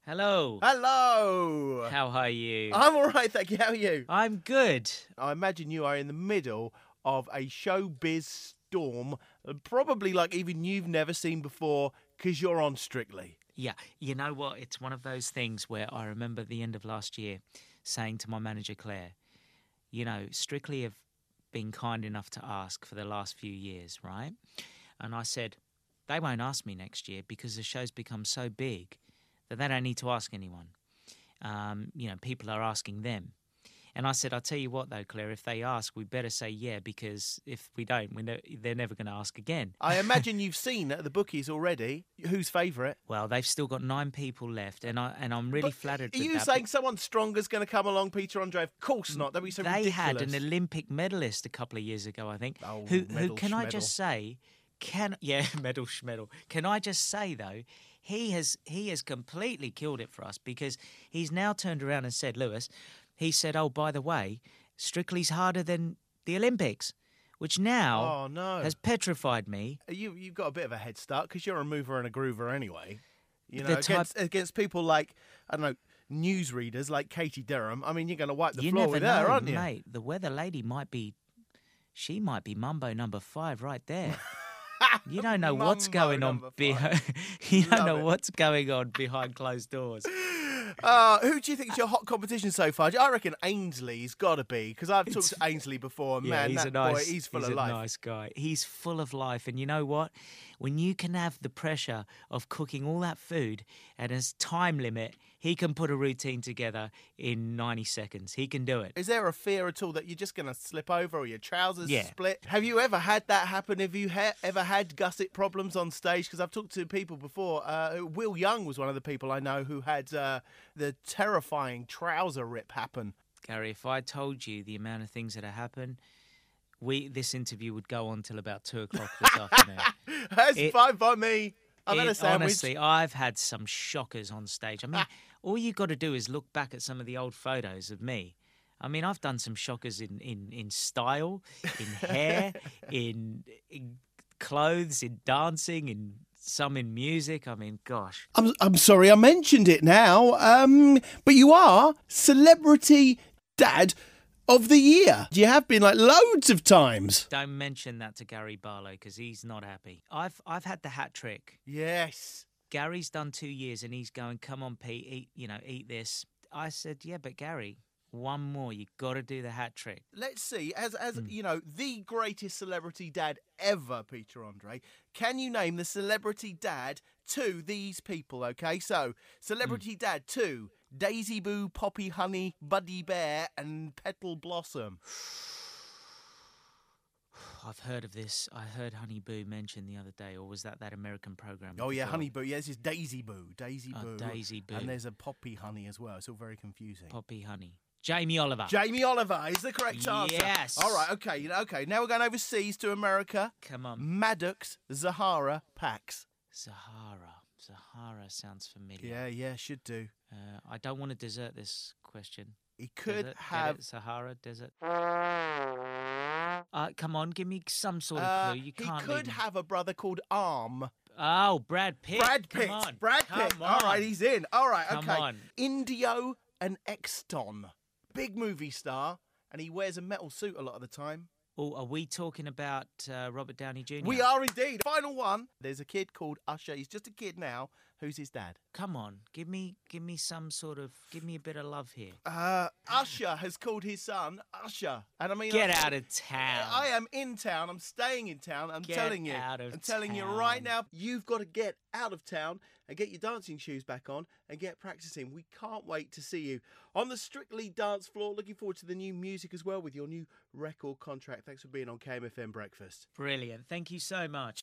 Hello. Hello. How are you? I'm all right, thank you. How are you? I'm good. I imagine you are in the middle of a showbiz storm, probably like even you've never seen before, because you're on Strictly. Yeah, you know what? It's one of those things where I remember at the end of last year saying to my manager, Claire, Strictly have been kind enough to ask for the last few years, right? And I said, they won't ask me next year because the show's become so big that they don't need to ask anyone. People are asking them. And I said, I'll tell you what, though, Claire, if they ask, we better say yeah, because if we don't, they're never going to ask again. I imagine you've seen the bookies already. Who's favourite? Well, they've still got 9 people left, and I'm really flattered Are with you that. saying someone stronger's going to come along, Peter Andre? Of course not. That'd be so They ridiculous. had an Olympic medalist a couple of years ago, I think. Oh, who medal can I schmedal. just say? Medal schmedal. Can I just say though, he has completely killed it for us because he's now turned around and said, Lewis, he said, oh, by the way, Strictly's harder than the Olympics, which now has petrified me. You've got a bit of a head start because you're a mover and a groover anyway. You know, The against people like, I don't know, newsreaders like Katie Durham. I mean, you're going to wipe the floor never with know, her, aren't you? mate. The weather lady might be Mumbo number 5 right there. You don't know what's going on behind. You don't know what's going on behind closed doors. Who do you think is your hot competition so far? I reckon Ainsley's got to be, because I've talked to Ainsley before. And man, he's boy, he's full of life. He's a nice guy. He's full of life. And you know what? When you can have the pressure of cooking all that food and his time limit, he can put a routine together in 90 seconds. He can do it. Is there a fear at all that you're just going to slip over or your trousers Yeah. split? Have you ever had that happen? Have you ever had gusset problems on stage? Because I've talked to people before. Will Young was one of the people I know who had the terrifying trouser rip happen. Gary, if I told you the amount of things that have happened, this interview would go on till about 2 o'clock this afternoon. That's fine by me. I've had a sandwich. Honestly, I've had some shockers on stage. I mean, all you got to do is look back at some of the old photos of me. I mean, I've done some shockers in style, in hair, in clothes, in dancing, in some in music. I mean, gosh. I'm sorry I mentioned it now, but you are Celebrity Dad of the Year. You have been like loads of times. Don't mention that to Gary Barlow because he's not happy. I've had the hat trick. Yes. Gary's done 2 years and he's going, come on, Pete, eat this. I said, yeah, but Gary, one more. You got to do the hat trick. Let's see, as the greatest celebrity dad ever, Peter Andre, can you name the celebrity dad to these people, okay? So, celebrity dad to Daisy Boo, Poppy Honey, Buddy Bear, and Petal Blossom. I've heard of this. I heard Honey Boo mentioned the other day, or was that American program? Oh, yeah, before? Honey Boo. Yeah, this is Daisy Boo. Daisy Boo. Daisy Boo. And there's a Poppy Honey as well. It's all very confusing. Poppy Honey. Jamie Oliver. Jamie Oliver is the correct answer. Yes. All right, okay. Now we're going overseas to America. Come on. Maddox, Zahara, Pax. Zahara sounds familiar. Yeah, should do. I don't want to desert this question. He could Desert, have... get it? Sahara, desert. Come on, give me some sort of clue. You can't He could have a brother called Arm. Oh, Brad Pitt. Brad Pitt. Come on. Brad Pitt. Come on. All right, he's in. All right, Come okay. on. Indio and Exton. Big movie star, and he wears a metal suit a lot of the time. Oh, are we talking about Robert Downey Jr.? We are indeed. Final one. There's a kid called Usher. He's just a kid now. Who's his dad? Come on, give me some sort of, give me a bit of love here. Usher has called his son Usher, and I mean, Get out of town. I am in town. I'm staying in town. I'm telling you. I'm telling you right now. You've got to get out of town and get your dancing shoes back on and get practicing. We can't wait to see you on the Strictly dance floor. Looking forward to the new music as well with your new record contract. Thanks for being on KMFM Breakfast. Brilliant. Thank you so much.